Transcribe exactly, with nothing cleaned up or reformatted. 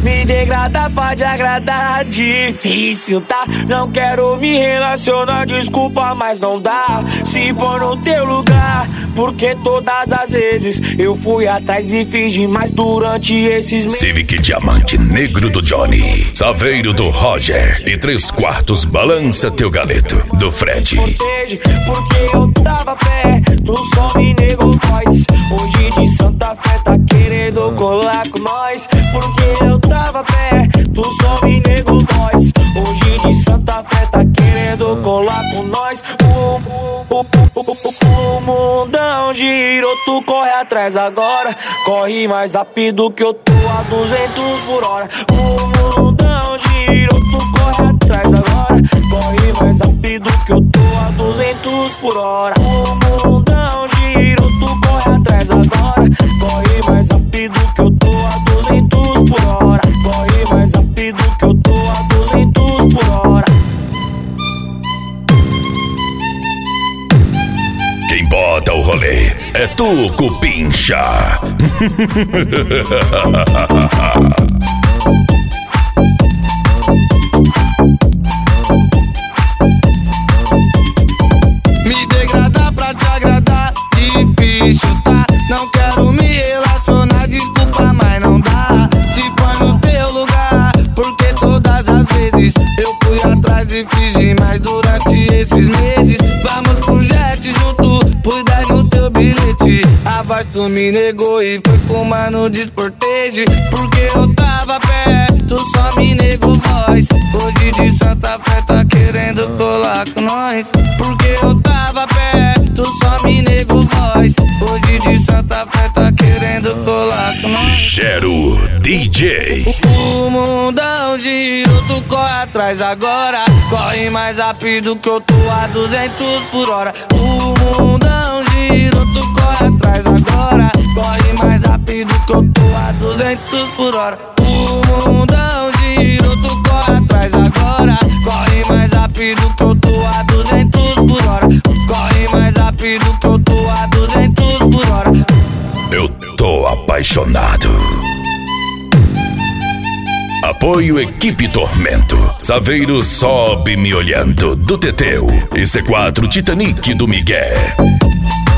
Me degrada pra te agradar, difícil, tá? Não quero me relacionar, desculpa, mas não dá. Se pôr no teu lugar, porque todas as vezes eu fui atrás e fiz demais durante esses meses. Civic Diamante Negro do Johnny, Saveiro do Roger e três quartos Balança Teu Galeto do Fred. Protege, porque eu tava perto, só me negou voz. Hoje de Santa Fé tá querendo colar com nós. Porque eu tava perto, só me negou voz. Hoje de Santa Fé tá querendo colar com nós. O, o, o, o, o mundão girou, tu corre atrás agora. Corre mais rápido que eu tô a duzentos por hora. O mundão girou, tu corre atrás agora. Corre mais rápido que eu tô a duzentos por hora. O mundão girou, tu corre atrás agora. Corre mais rápido que eu tô a duzentos por hora. Corre mais rápido que eu tô a duzentos por hora. Quem bota o rolê é tu, Cupincha. Me degrada pra te agradar, difícil, tá? Não quero me relacionar, desculpa, mas não dá. Se põe no teu lugar, porque todas as vezes eu fui atrás e fiz demais durante esses meses. Vamos pro jet junto, pus dez no teu bilhete. A voz tu me negou e foi com mano desportege. Porque eu tava perto, só me negou voz. Hoje de Santa Fé tá querendo colar com nós. Porque eu tava perto, só me negou voz. Hoje de Santa Fé tá querendo colar com nós. Gero D J. O mundão girou, tu corre atrás agora. Corre mais rápido que eu tô a duzentos por hora. O mundão girou, tu corre atrás agora. Corre mais rápido que eu tô a duzentos por hora. O mundão girou, tu corre atrás agora. Corre mais rápido que eu tô a duzentos por hora. Corre mais rápido que eu tô a duzentos por hora. Eu tô apaixonado. Apoio Equipe Tormento, Saveiro Sobe Me Olhando do Teteu e C quatro Titanic do Miguel.